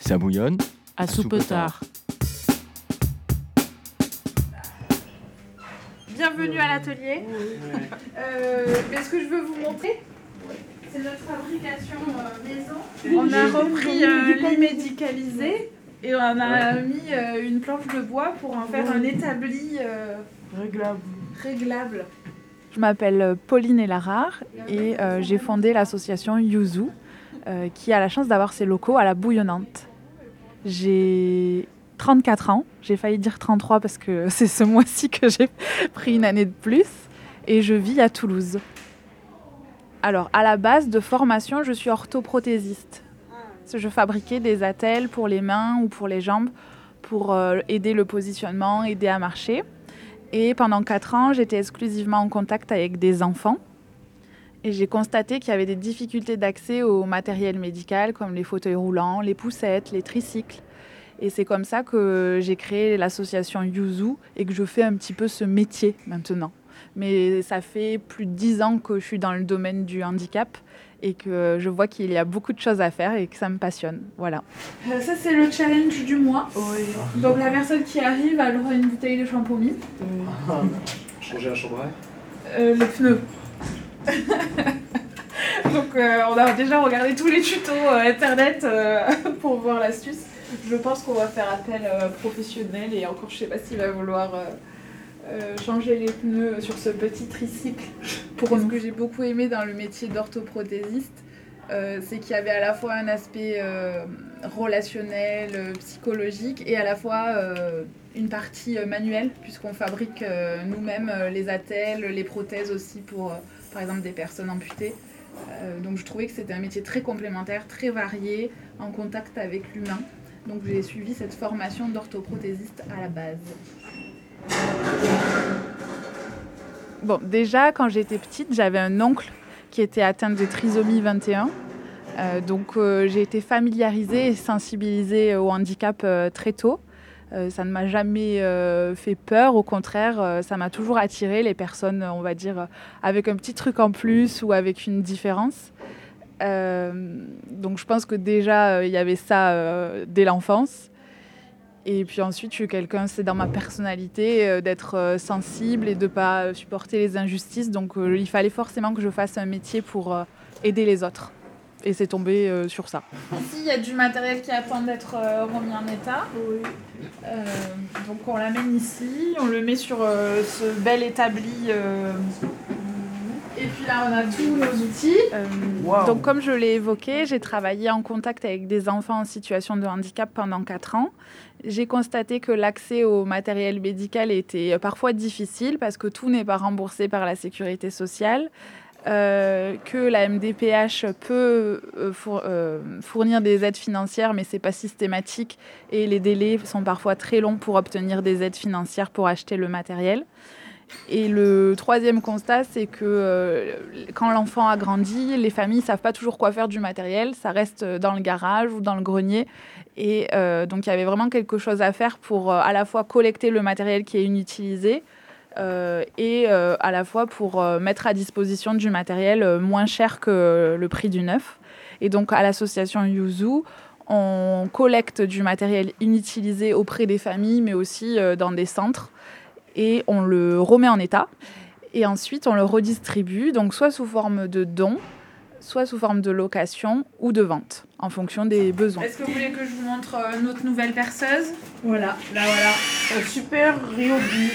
Ça bouillonne. À Soupetard. Bienvenue à l'atelier. Ce que je veux vous montrer, c'est notre fabrication maison. On a repris un lit médicalisé et on a mis une planche de bois pour en faire un établi réglable. Je m'appelle Pauline Elarard et j'ai fondé l'association Yuzu qui a la chance d'avoir ses locaux à la Bouillonnante. J'ai 34 ans, j'ai failli dire 33 parce que c'est ce mois-ci que j'ai pris une année de plus et je vis à Toulouse. Alors à la base de formation, je suis orthoprothésiste. Je fabriquais des attelles pour les mains ou pour les jambes pour aider le positionnement, aider à marcher. Et pendant 4 ans, j'étais exclusivement en contact avec des enfants. Et j'ai constaté qu'il y avait des difficultés d'accès au matériel médical comme les fauteuils roulants, les poussettes, les tricycles. Et c'est comme ça que j'ai créé l'association Yuzu et que je fais un petit peu ce métier maintenant. Mais ça fait plus de 10 ans que je suis dans le domaine du handicap et que je vois qu'il y a beaucoup de choses à faire et que ça me passionne. Voilà. Ça, c'est le challenge du mois. Oui. Donc la personne qui arrive, elle aura une bouteille de shampoing. Changer un chambre. Les pneus. Donc on a déjà regardé tous les tutos internet pour voir l'astuce. Je pense qu'on va faire appel professionnel et encore je sais pas s'il va vouloir changer les pneus sur ce petit tricycle. Ce que j'ai beaucoup aimé dans le métier d'orthoprothésiste, c'est qu'il y avait à la fois un aspect relationnel, psychologique et à la fois une partie manuelle puisqu'on fabrique nous-mêmes les attelles, les prothèses aussi pour par exemple des personnes amputées. Donc je trouvais que c'était un métier très complémentaire, très varié, en contact avec l'humain. Donc j'ai suivi cette formation d'orthoprothésiste à la base. Bon, déjà, quand j'étais petite, j'avais un oncle qui était atteint de trisomie 21. Donc j'ai été familiarisée et sensibilisée au handicap très tôt. Ça ne m'a jamais fait peur, au contraire, ça m'a toujours attiré les personnes, on va dire, avec un petit truc en plus ou avec une différence. Donc je pense que déjà, il y avait ça dès l'enfance. Et puis ensuite, je suis quelqu'un, c'est dans ma personnalité d'être sensible et de ne pas supporter les injustices. Donc il fallait forcément que je fasse un métier pour aider les autres. Et c'est tombé sur ça. Ici, il y a du matériel qui attend d'être remis en état. Oui. Donc on l'amène ici, on le met sur ce bel établi. Et puis là, on a tous nos outils. Wow. Donc comme je l'ai évoqué, j'ai travaillé en contact avec des enfants en situation de handicap pendant 4 ans. J'ai constaté que l'accès au matériel médical était parfois difficile parce que tout n'est pas remboursé par la sécurité sociale. Que la MDPH peut fournir des aides financières, mais ce n'est pas systématique et les délais sont parfois très longs pour obtenir des aides financières pour acheter le matériel. Et le troisième constat, c'est que quand l'enfant a grandi, les familles ne savent pas toujours quoi faire du matériel, ça reste dans le garage ou dans le grenier. Et donc il y avait vraiment quelque chose à faire pour à la fois collecter le matériel qui est inutilisé, et à la fois pour mettre à disposition du matériel moins cher que le prix du neuf. Et donc à l'association Yuzu, on collecte du matériel inutilisé auprès des familles, mais aussi dans des centres, et on le remet en état. Et ensuite, on le redistribue, donc soit sous forme de dons, soit sous forme de location ou de vente, en fonction des besoins. Est-ce que vous voulez que je vous montre notre nouvelle perceuse ? Voilà, là voilà. Super Ryobi.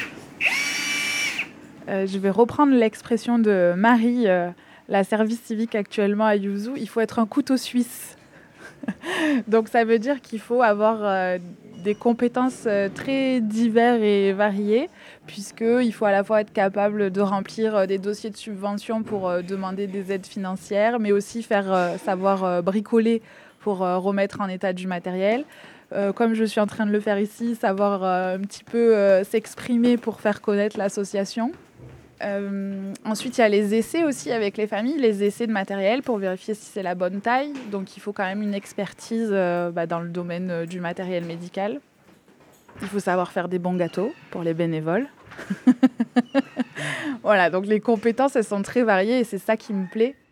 Je vais reprendre l'expression de Marie, la service civique actuellement à Yuzu. Il faut être un couteau suisse. Donc ça veut dire qu'il faut avoir des compétences très diverses et variées, puisqu'il faut à la fois être capable de remplir des dossiers de subvention pour demander des aides financières, mais aussi savoir bricoler pour remettre en état du matériel. Comme je suis en train de le faire ici, savoir un petit peu s'exprimer pour faire connaître l'association. Ensuite, il y a les essais aussi avec les familles, les essais de matériel pour vérifier si c'est la bonne taille. Donc, il faut quand même une expertise dans le domaine du matériel médical. Il faut savoir faire des bons gâteaux pour les bénévoles. Voilà, donc les compétences, elles sont très variées et c'est ça qui me plaît.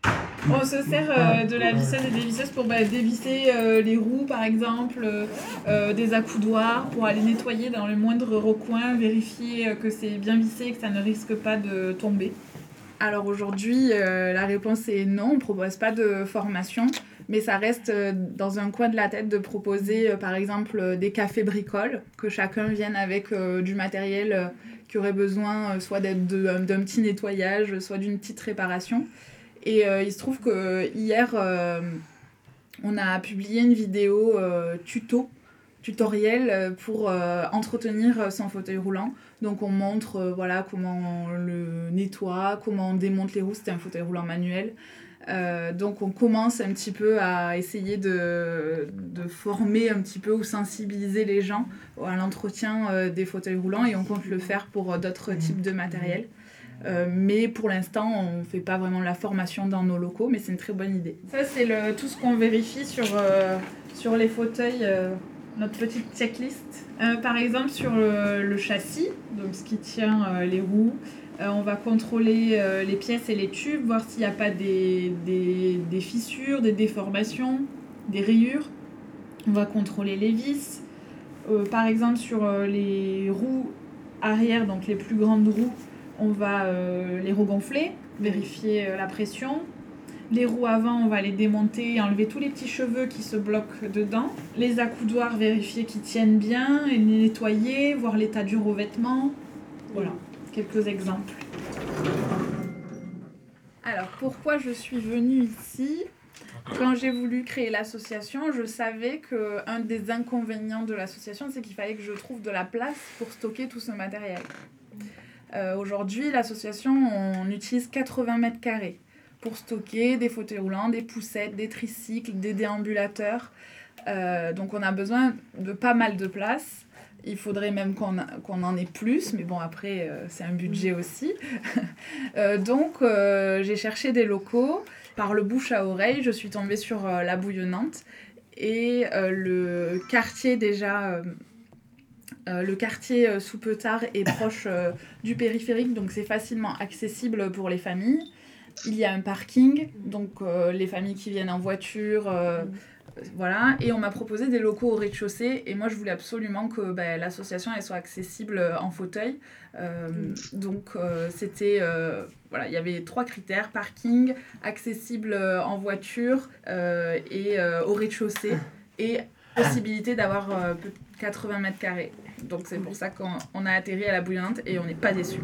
On se sert de la visseuse et des visseuses pour dévisser les roues par exemple, des accoudoirs pour aller nettoyer dans le moindre recoin, vérifier que c'est bien vissé et que ça ne risque pas de tomber. Alors aujourd'hui, la réponse est non, on ne propose pas de formation, mais ça reste dans un coin de la tête de proposer par exemple des cafés bricoles, que chacun vienne avec du matériel qui aurait besoin soit d'un petit nettoyage, soit d'une petite réparation. Et il se trouve que hier, on a publié une vidéo tutoriel pour entretenir son fauteuil roulant. Donc on montre comment on le nettoie, comment on démonte les roues, c'était un fauteuil roulant manuel. Donc on commence un petit peu à essayer de former un petit peu ou sensibiliser les gens à l'entretien des fauteuils roulants et on compte le faire pour d'autres types de matériel. Mais pour l'instant, on ne fait pas vraiment la formation dans nos locaux, mais c'est une très bonne idée. Ça, c'est tout ce qu'on vérifie sur les fauteuils, notre petite checklist. Par exemple, sur le châssis, donc ce qui tient les roues, on va contrôler les pièces et les tubes, voir s'il n'y a pas des fissures, des déformations, des rayures. On va contrôler les vis. Par exemple, sur les roues arrière, donc les plus grandes roues, on va les regonfler, vérifier la pression. Les roues avant, on va les démonter et enlever tous les petits cheveux qui se bloquent dedans. Les accoudoirs, vérifier qu'ils tiennent bien et les nettoyer, voir l'état du revêtement. Voilà, quelques exemples. Alors, pourquoi je suis venue ici ? Quand j'ai voulu créer l'association, je savais qu'un des inconvénients de l'association, c'est qu'il fallait que je trouve de la place pour stocker tout ce matériel. Aujourd'hui, l'association, on utilise 80 mètres carrés pour stocker des fauteuils roulants, des poussettes, des tricycles, des déambulateurs. Donc on a besoin de pas mal de place. Il faudrait même qu'on en ait plus, mais bon, après, c'est un budget aussi. Donc j'ai cherché des locaux. Par le bouche à oreille, je suis tombée sur la Bouillonnante. Et le quartier déjà... le quartier Soupeutard est proche du périphérique, donc c'est facilement accessible pour les familles. Il y a un parking, donc les familles qui viennent en voiture, voilà. Et on m'a proposé des locaux au rez-de-chaussée, et moi je voulais absolument que l'association elle soit accessible en fauteuil. Donc c'était, voilà, il y avait 3 critères, parking, accessible en voiture et au rez-de-chaussée, et possibilité d'avoir 80 mètres carrés. Donc c'est pour ça qu'on a atterri à la Bouillonnante et on n'est pas déçus.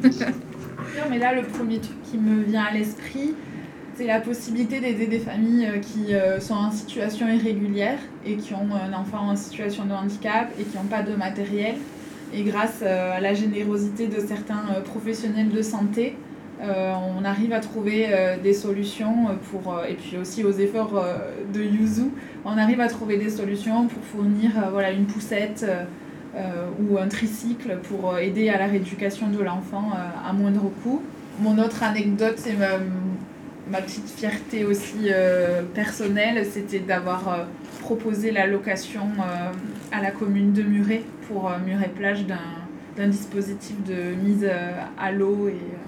Mais là, le premier truc qui me vient à l'esprit, c'est la possibilité d'aider des familles qui sont en situation irrégulière et qui ont un enfant en situation de handicap et qui n'ont pas de matériel. Et grâce à la générosité de certains professionnels de santé, on arrive à trouver des solutions et puis aussi aux efforts de Yuzu, on arrive à trouver des solutions pour fournir une poussette ou un tricycle pour aider à la rééducation de l'enfant à moindre coût. Mon autre anecdote, c'est ma petite fierté aussi personnelle, c'était d'avoir proposé la location à la commune de Muret pour Muret-Plage d'un dispositif de mise à l'eau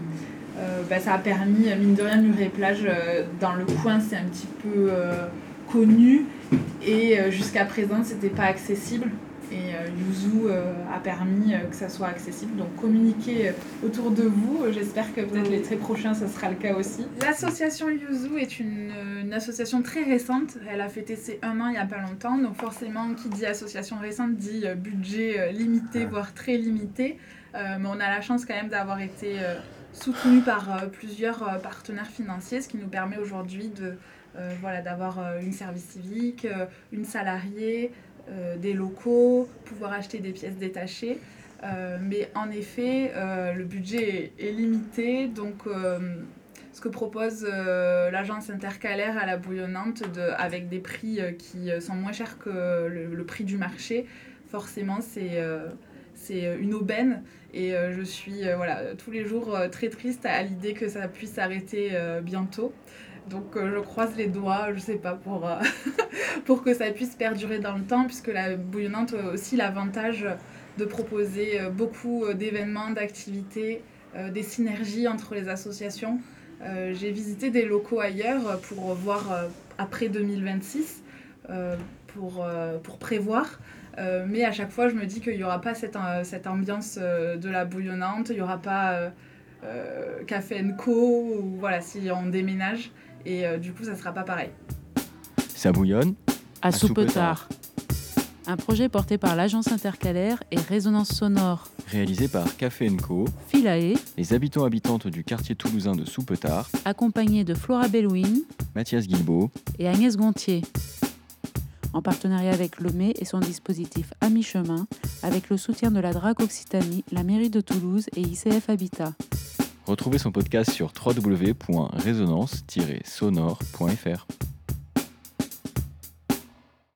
et ça a permis, mine de rien, Muret-Plage dans le coin c'est un petit peu connu et jusqu'à présent c'était pas accessible. Et Yuzu a permis que ça soit accessible. Donc communiquez autour de vous. J'espère que peut-être les très prochains, ça sera le cas aussi. L'association Yuzu est une association très récente. Elle a fêté ses 1 an il n'y a pas longtemps. Donc forcément, qui dit association récente dit budget limité, voire très limité. Mais on a la chance quand même d'avoir été soutenu par plusieurs partenaires financiers, ce qui nous permet aujourd'hui d'avoir une service civique, une salariée, des locaux, pouvoir acheter des pièces détachées. Mais en effet, le budget est limité, donc ce que propose l'agence intercalaire à la Bouillonnante avec des prix qui sont moins chers que le prix du marché, forcément c'est une aubaine et je suis tous les jours très triste à l'idée que ça puisse s'arrêter bientôt. Donc je croise les doigts, je sais pas, pour que ça puisse perdurer dans le temps, puisque la Bouillonnante a aussi l'avantage de proposer beaucoup d'événements, d'activités, des synergies entre les associations. J'ai visité des locaux ailleurs pour voir après 2026, pour prévoir. Mais à chaque fois, je me dis qu'il n'y aura pas cette ambiance de la bouillonnante, il n'y aura pas Café & Co, ou voilà, si on déménage. Et du coup, ça ne sera pas pareil. Ça bouillonne à Soupetard. Un projet porté par l'Agence intercalaire et Résonance sonore. Réalisé par Café & Co, Philae, les habitants-habitantes du quartier toulousain de Soupetard, accompagné de Flora Bellouin, Mathias Guilbeault et Agnès Gontier. En partenariat avec Lemay et son dispositif À mi-chemin, avec le soutien de la DRAC Occitanie, la mairie de Toulouse et ICF Habitat. Retrouvez son podcast sur www.resonance-sonore.fr.